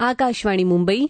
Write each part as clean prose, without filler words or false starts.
आकाशवाणी मुंबई.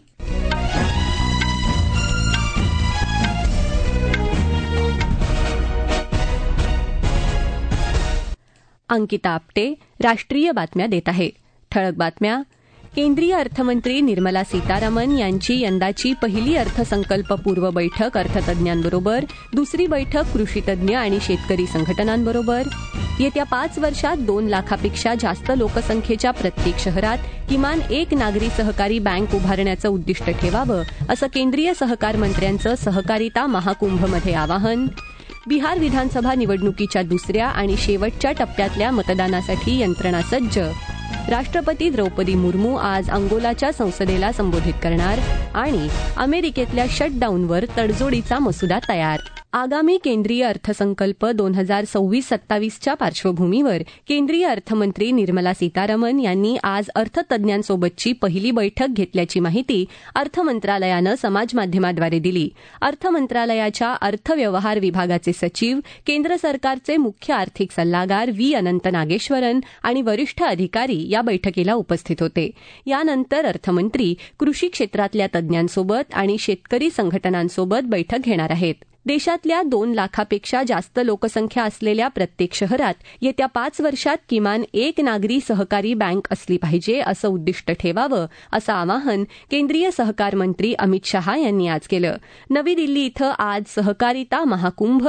अंकिता आपटे राष्ट्रीय बातम्या देत आहे. ठळक बातम्या. केंद्रीय अर्थमंत्री निर्मला सीतारामन यांची यंदाची पहिली अर्थसंकल्पपूर्व बैठक अर्थतज्ज्ञांबरोबर, दुसरी बैठक कृषीतज्ज्ञ आणि शेतकरी संघटनांबरोबर. येत्या 5 वर्षात 2 लाखापेक्षा जास्त लोकसंख्येच्या प्रत्येक शहरात किमान एक नागरी सहकारी बँक उभारण्याचं उद्दिष्ट ठेवावं, असं केंद्रीय सहकार मंत्र्यांचं सहकारिता महाकुंभमध्ये आवाहन. बिहार विधानसभा निवडणुकीच्या दुसऱ्या आणि शेवटच्या टप्प्यातल्या मतदानासाठी यंत्रणा सज्ज. राष्ट्रपती द्रौपदी मुर्मू आज अंगोलाच्या संसदेला संबोधित करणार. आणि अमेरिकेतल्या शटडाऊनवर तडजोडीचा मसुदा तयार. आगामी केंद्रीय अर्थसंकल्प 2026-27च्या पार्श्वभूमीवर केंद्रीय अर्थमंत्री निर्मला सीतारामन यांनी आज अर्थतज्ज्ञांसोबतची पहिली बैठक घेतल्याची माहिती अर्थ मंत्रालयानं समाजमाध्यमाद्वारे दिली. अर्थ मंत्रालयाच्या अर्थव्यवहार विभागाचे सचिव, केंद्र सरकारचे मुख्य आर्थिक सल्लागार व्ही. अनंत नागेश्वरन आणि वरिष्ठ अधिकारी या बैठकीला उपस्थित होते. यानंतर अर्थमंत्री कृषी क्षेत्रातल्या तज्ज्ञांसोबत आणि शेतकरी संघटनांसोबत बैठक घेणार आहेत. देशातल्या 2 लाखापेक्षा जास्त लोकसंख्या असलेल्या प्रत्येक शहरात येत्या 5 वर्षात किमान एक नागरी सहकारी बँक असली पाहिजे, असं उद्दिष्ट ठेवावं, असं आवाहन केंद्रीय सहकार मंत्री अमित शहा यांनी आज केलं. नवी दिल्ली इथं आज सहकारिता महाकुंभ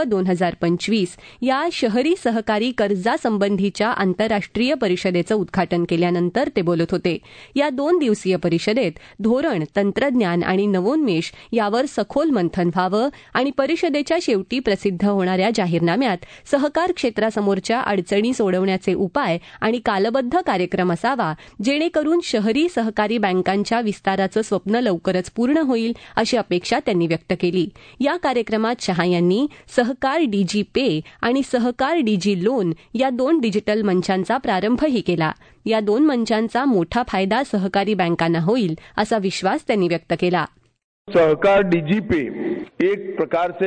2025 या शहरी सहकारी कर्जासंबंधीच्या आंतरराष्ट्रीय परिषदेचं उद्घाटन केल्यानंतर ते बोलत होते. या 2 दिवसीय परिषदेत धोरण, तंत्रज्ञान आणि नवोन्मेष यावर सखोल मंथन व्हावं आणि परिषदेच्या शेवटी प्रसिद्ध होणाऱ्या जाहीरनाम्यात सहकार क्षेत्रासमोरच्या अडचणी सोडवण्याचे उपाय आणि कालबद्ध कार्यक्रम असावा, जेणेकरून शहरी सहकारी बँकांच्या विस्ताराचं स्वप्न लवकरच पूर्ण होईल, अशी अपेक्षा त्यांनी व्यक्त केली. या कार्यक्रमात शहा यांनी सहकार डीजी पे आणि सहकार डीजी लोन या 2 डिजिटल मंचांचा प्रारंभही केला. या 2 मंचांचा मोठा फायदा सहकारी बँकांना होईल, असा विश्वास त्यांनी व्यक्त केला. सहकार डीजी पे एक प्रकार से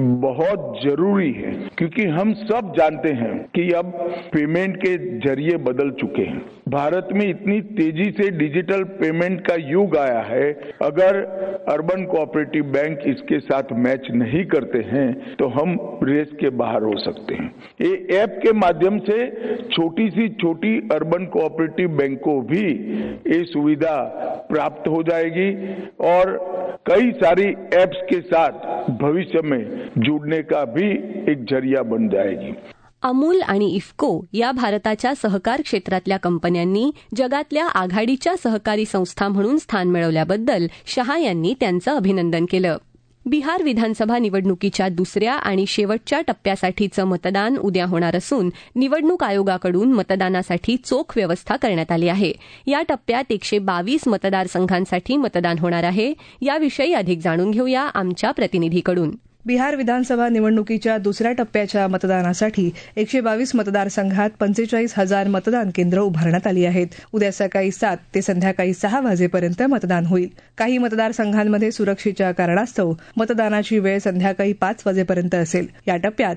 बहुत जरूरी है, क्योंकि हम सब जानते हैं कि अब पेमेंट के जरिए बदल चुके हैं. भारत में इतनी तेजी से डिजिटल पेमेंट का युग आया है. अगर अर्बन कोऑपरेटिव बैंक इसके साथ मैच नहीं करते हैं तो हम रेस के बाहर हो सकते हैं. ये ऐप के माध्यम से छोटी सी छोटी अर्बन कोऑपरेटिव बैंक को भी ये सुविधा प्राप्त हो जाएगी और कई सारी एप्स के साथ भविष्य में जुड़ने का भी एक जरिया बन जाएगी. अमूल आणि इफ्को या भारताच्या सहकार क्षेत्रातल्या कंपन्यांनी जगातल्या आघाडीच्या सहकारी संस्था म्हणून स्थान मिळवल्याबद्दल शहा यांनी त्यांचं अभिनंदन केलं. बिहार विधानसभा निवडणुकीच्या दुसऱ्या आणि शेवटच्या टप्प्यासाठीचं मतदान उद्या होणार असून निवडणूक आयोगाकडून मतदानासाठी चोख व्यवस्था करण्यात आली आहे. या टप्प्यात 122 मतदारसंघांसाठी मतदान होणार आहे. याविषयी अधिक जाणून घेऊया आमच्या प्रतिनिधीकडून. बिहार विधानसभा निवडणुकीच्या दुसऱ्या टप्प्याच्या मतदानासाठी 122 मतदारसंघात 45,000 मतदान केंद्र उभारण्यात आली आहेत. उद्या सकाळी 7 ते संध्याकाळी 6 वाजेपर्यंत मतदान होईल. काही मतदारसंघांमध्ये सुरक्षेच्या कारणास्तव मतदानाची वेळ संध्याकाळी 5 वाजेपर्यंत असेल. या टप्प्यात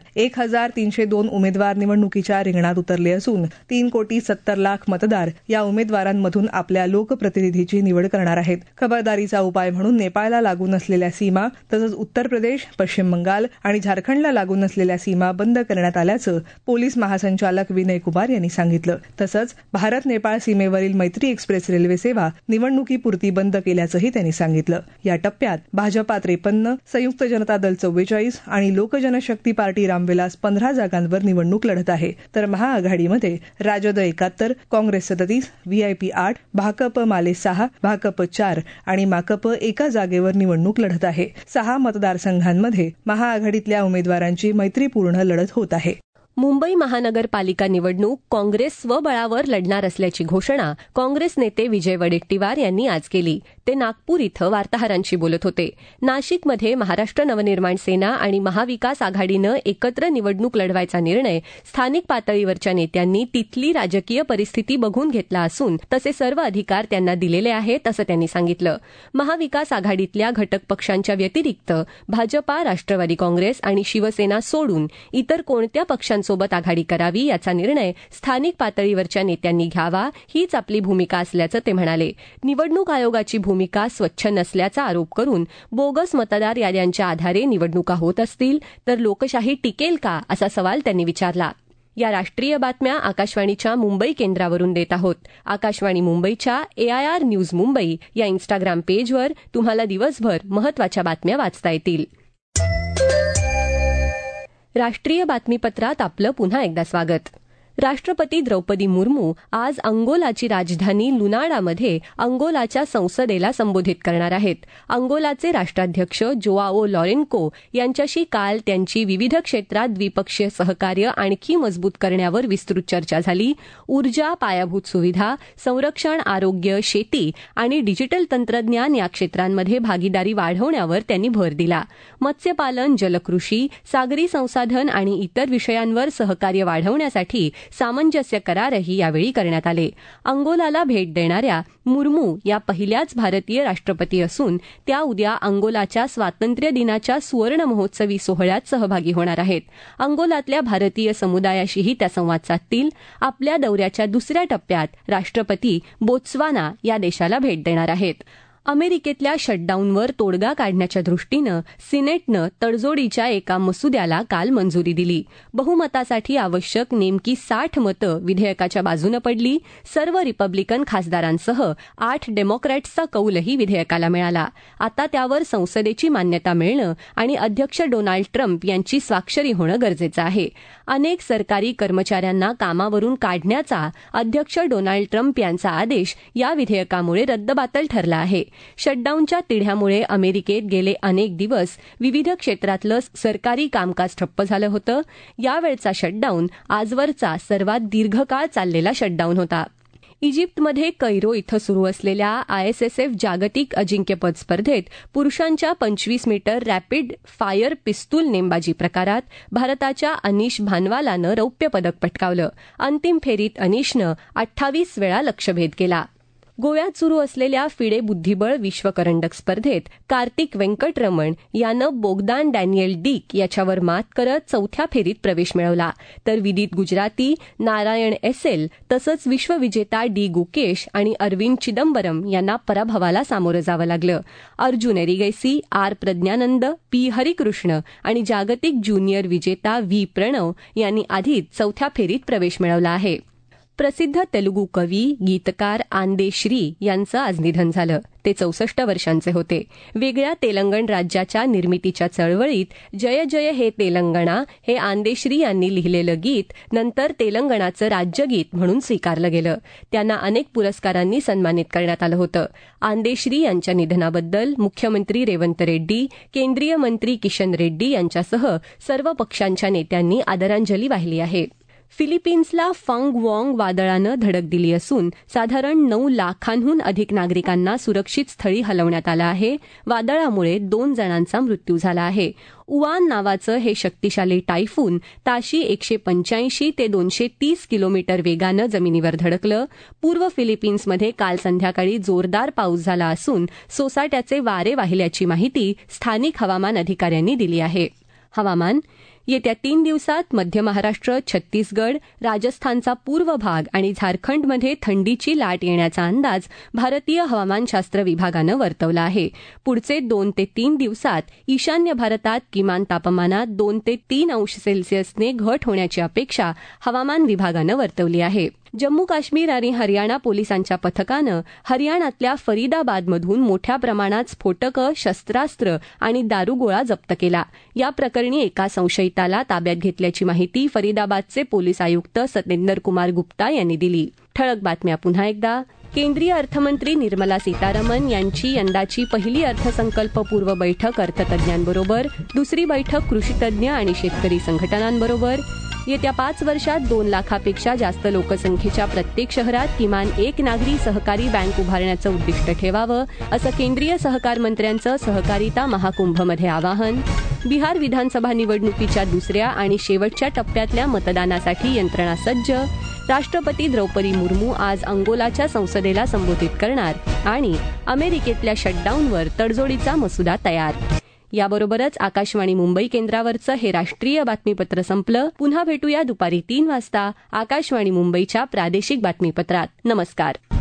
1,302 उमेदवार निवडणुकीच्या रिंगणात उतरले असून 3,70,00,000 मतदार या उमेदवारांमधून आपल्या लोकप्रतिनिधीची निवड करणार आहेत. खबरदारीचा उपाय म्हणून नेपाळला लागून असलेल्या सीमा तसंच उत्तर प्रदेश, पश्चिम बंगाल आणि झारखंडला लागून असलेल्या सीमा बंद करण्यात आल्याचं पोलीस महासंचालक विनय कुमार यांनी सांगितलं. तसंच भारत नेपाळ सीमेवरील मैत्री एक्सप्रेस रेल्वे सेवा निवडणुकीपुरती बंद केल्याचंही त्यांनी सांगितलं. या टप्प्यात भाजपा 53, संयुक्त जनता दल 44 आणि लोकजनशक्ती पार्टी रामविलास 15 जागांवर निवडणूक लढत आहे. तर महाआघाडीमध्ये राजद 71, काँग्रेस 37, व्हीआयपी 8, भाकप माले 6, भाकप 4 आणि माकप 1 जागेवर निवडणूक लढत आहे. 6 मतदारसंघांमध्ये महाआघाडीतल्या उमेदवारांची मैत्रीपूर्ण लढत होत आहे. मुंबई महानगरपालिका निवडणूक काँग्रेस स्वबळावर लढणार असल्याची घोषणा काँग्रेस नेते विजय वडेट्टीवार यांनी आज केली. ते नागपूर इथं वार्ताहरांशी बोलत होते. नाशिकमध्ये महाराष्ट्र नवनिर्माण सेना आणि महाविकास आघाडीनं एकत्र निवडणूक लढवायचा निर्णय स्थानिक पातळीवरच्या नेत्यांनी तिथली राजकीय परिस्थिती बघून घेतला असून तसे सर्व अधिकार त्यांना दिलेले आहेत, असं त्यांनी सांगितलं. महाविकास आघाडीतल्या घटक पक्षांच्या व्यतिरिक्त भाजपा, राष्ट्रवादी काँग्रेस आणि शिवसेना सोडून इतर कोणत्या पक्षांचं पक्षांसोबत आघाडी करावी याचा निर्णय स्थानिक पातळीवरच्या नेत्यांनी घ्यावा हीच आपली भूमिका असल्याचं ते म्हणाले. निवडणूक आयोगाची भूमिका स्वच्छ नसल्याचा आरोप करून बोगस मतदार याद्यांच्या आधारे निवडणुका होत असतील तर लोकशाही टिकेल का असा सवाल त्यांनी विचारला. या राष्ट्रीय बातम्या आकाशवाणीच्या मुंबई केंद्रावरून देत आहोत. आकाशवाणी मुंबईच्या AIR न्यूज मुंबई या इन्स्टाग्राम पेजवर तुम्हाला दिवसभर महत्त्वाच्या बातम्या वाचता येतील. राष्ट्रीय बातमीपत्रात आपलं पुन्हा एकदा स्वागत. राष्ट्रपती द्रौपदी मुर्मू आज अंगोलाची राजधानी लुनाडामध्ये अंगोलाच्या संसदेला संबोधित करणार आहेत. अंगोलाचे राष्ट्राध्यक्ष जोआओ लॉरेन्को यांच्याशी काल त्यांची विविध क्षेत्रात द्विपक्षीय सहकार्य आणखी मजबूत करण्यावर विस्तृत चर्चा झाली. ऊर्जा, पायाभूत सुविधा, संरक्षण, आरोग्य, शेती आणि डिजिटल तंत्रज्ञान या क्षेत्रांमध्ये भागीदारी वाढवण्यावर त्यांनी भर दिला. मत्स्यपालन, जलकृषी, सागरी संसाधन आणि इतर विषयांवर सहकार्य वाढवण्यासाठी सामंजस्य करारही यावेळी करण्यात आले. अंगोलाला भेट देणाऱ्या मुर्मू या पहिल्याच भारतीय राष्ट्रपती असून त्या उद्या अंगोलाच्या स्वातंत्र्य दिनाच्या सुवर्ण महोत्सवी सोहळ्यात सहभागी होणार आहेत. अंगोलातल्या भारतीय समुदायाशीही त्या संवाद साधतील. आपल्या दौऱ्याच्या दुसऱ्या टप्प्यात राष्ट्रपती बोत्स्वाना या देशाला भेट देणार आहेत. अमेरिकेतल्या शटडाऊनवर तोडगा काढण्याच्या दृष्टीनं सिनेटनं तडजोडीच्या एका मसुद्याला काल मंजुरी दिली. बहुमतासाठी आवश्यक नेमकी 60 मतं विधेयकाच्या बाजूनं पडली. सर्व रिपब्लिकन खासदारांसह 8 डेमोक्रॅट्सचा कौलही विधेयकाला मिळाला. आता त्यावर संसदेची मान्यता मिळणं आणि अध्यक्ष डोनाल्ड ट्रम्प यांची स्वाक्षरी होणं गरजेचं आहे. अनेक सरकारी कर्मचाऱ्यांना कामावरून काढण्याचा अध्यक्ष डोनाल्ड ट्रम्प यांचा आदेश या विधेयकामुळे रद्दबातल ठरला आहे. शटडाऊनच्या तिढ्यामुळे अमेरिकेत गेले अनेक दिवस विविध क्षेत्रातलं सरकारी कामकाज ठप्प झालं होतं. यावेळचा शटडाऊन आजवरचा सर्वात दीर्घकाळ चाललेला शटडाऊन होता. इजिप्तमध्ये कैरो इथं सुरू असलेल्या ISSF जागतिक अजिंक्यपद स्पर्धेत पुरुषांच्या 25 मीटर रॅपिड फायर पिस्तूल नेमबाजी प्रकारात भारताच्या अनिश भानवालानं रौप्य पदक पटकावलं. अंतिम फेरीत अनिशनं 28 वेळा लक्ष्यभेद केला. गोव्यात सुरू असलेल्या फिडे बुद्धिबळ विश्वकरंडक स्पर्धेत कार्तिक वेंकटरमण यानं बोगदान डॅनियल डिक याच्यावर मात करत चौथ्या फेरीत प्रवेश मिळवला. तर विदित गुजराती, नारायण एसेल तसंच विश्वविजेता डी गुकेश आणि अरविंद चिदंबरम यांना पराभवाला सामोरं जावं लागलं. अर्जुन एरिगैसी, आर प्रज्ञानंद, पी हरिकृष्ण आणि जागतिक ज्युनियर विजेता व्ही प्रणव यांनी आधीच चौथ्या फेरीत प्रवेश मिळवला आहे. प्रसिद्ध तेलुगू कवी, गीतकार आंदे श्री यांचं आज निधन झालं. ते 64 वर्षांचे होते. वेगळ्या तेलंगण राज्याच्या निर्मितीच्या चळवळीत जय जय हे तेलंगणा हे आंदेश्री यांनी लिहिलेलं गीत नंतर तेलंगणाचं राज्यगीत म्हणून स्वीकारलं गेलं. त्यांना अनेक पुरस्कारांनी सन्मानित करण्यात आलं होतं. आंदेश्री यांच्या निधनाबद्दल मुख्यमंत्री रेवंत रेड्डी, केंद्रीय मंत्री किशन रेड्डी यांच्यासह सर्व पक्षांच्या नेत्यांनी आदरांजली वाहिली आहे. फिलिपिन्सला फंग वॉंग वादळानं धडक दिली असून साधारण 9 लाखांहून अधिक नागरिकांना सुरक्षित स्थळी हलवण्यात आलं आहे. वादळामुळे 2 जणांचा मृत्यू झाला आहे. उआन नावाचं हे शक्तिशाली टायफून ताशी 185 ते 230 किलोमीटर वेगानं जमिनीवर धडकलं. पूर्व फिलिपिन्समध्ये काल संध्याकाळी जोरदार पाऊस झाला असून सोसाट्याचे वारे वाहिल्याची माहिती स्थानिक हवामान अधिकाऱ्यांनी दिली आहे. हवामान येत्या 3 दिवसात मध्य महाराष्ट्र, छत्तीसगड, राजस्थानचा पूर्व भाग आणि झारखंडमध्ये थंडीची लाट येण्याचा अंदाज भारतीय हवामानशास्त्र विभागानं वर्तवला आहे. पुढचे 2 ते 3 दिवसात ईशान्य भारतात किमान तापमानात 2 ते 3 अंश सेल्सिअसने घट होण्याची अपेक्षा हवामान विभागानं वर्तवली आहे. जम्मू काश्मीर आणि हरियाणा पोलिसांच्या पथकानं हरियाणातल्या फरीदाबादमधून मोठ्या प्रमाणात स्फोटकं, शस्त्रास्त्र आणि दारुगोळा जप्त केला. या प्रकरणी एका संशयिताला ताब्यात घेतल्याची माहिती फरीदाबादचे पोलीस आयुक्त सतेंदर कुमार गुप्ता यांनी दिली. ठळक बातम्या पुन्हा एकदा. केंद्रीय अर्थमंत्री निर्मला सीतारामन यांची यंदाची पहिली अर्थसंकल्पपूर्व बैठक अर्थतज्ञांबरोबर, दुसरी बैठक कृषीतज्ञ आणि शेतकरी संघटनांबरोबर. येत्या 5 वर्षात 2 लाखापेक्षा जास्त लोकसंख्येच्या प्रत्येक शहरात किमान 1 नागरी सहकारी बँक उभारण्याचं उद्दिष्ट ठेवावं, असं केंद्रीय सहकार मंत्र्यांचं सहकारिता महाकुंभमध्ये आवाहन. बिहार विधानसभा निवडणुकीच्या दुसऱ्या आणि शेवटच्या टप्प्यातल्या मतदानासाठी यंत्रणा सज्ज. राष्ट्रपती द्रौपदी मुर्मू आज अंगोलाच्या संसदेला संबोधित करणार आणि अमेरिकेतल्या शटडाऊनवर तडजोडीचा मसुदा तयार. याबरोबरच आकाशवाणी मुंबई केंद्रावरचं हे राष्ट्रीय बातमीपत्र संपलं. पुन्हा भेटूया दुपारी 3 वाजता आकाशवाणी मुंबईच्या प्रादेशिक बातमीपत्रात. नमस्कार.